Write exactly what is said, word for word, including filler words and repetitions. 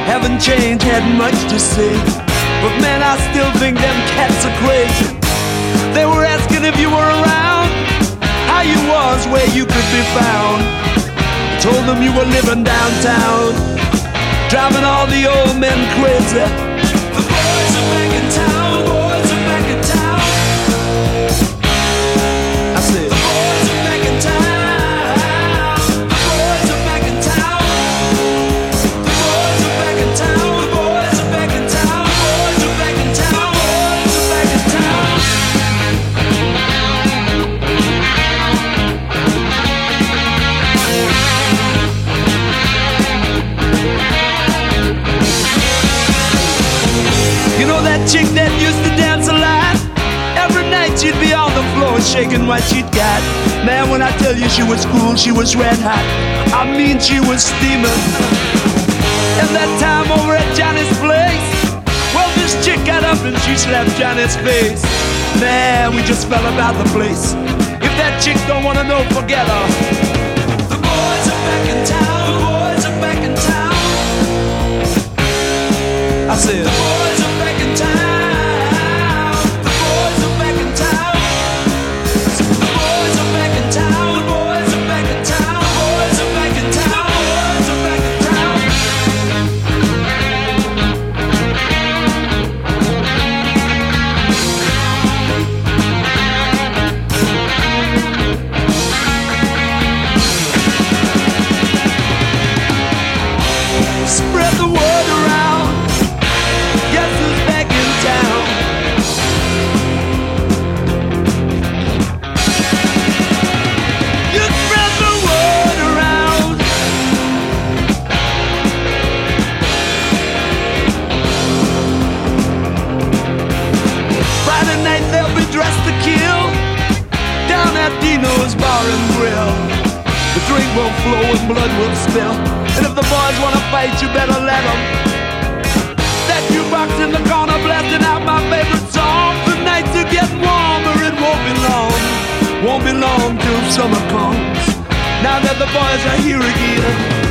Haven't changed, had much to say, but man, I still think them cats are crazy. They were asking if you were around, how you was, where you could be found. Told them you were living downtown, driving all the old men crazy. The boys are back in town, the boys are back in town. I said, the boys are back in town, the boys are back in town. The boys are back in town, the boys are back in town, the boys are back in town, the boys are back in town. You know that chick that used to dance a lot? Every night she'd be on the floor shaking what she'd got. Man, when I tell you she was cool, she was red hot. I mean, she was steaming. And that time over at Johnny's place, well, this chick got up and she slapped Johnny's face. Man, we just fell about the place. If that chick don't wanna know, forget her. The boys are back in town, the boys are back in town. I said, the boys are back in town, the boys are back in town. The boys are back in town, the boys are back in town, the boys are back in town, the boys are back in town. Spread the word around, guess who's back in town? You spread the word around. Friday night they'll be dressed to kill down at Dino's Bar and Grill. The drink will flow and blood will spill, and if the boys wanna fight, you better let them. That jukebox in the corner blasting out my favorite song. The nights are getting warmer, it won't be long. Won't be long till summer comes, now that the boys are here again.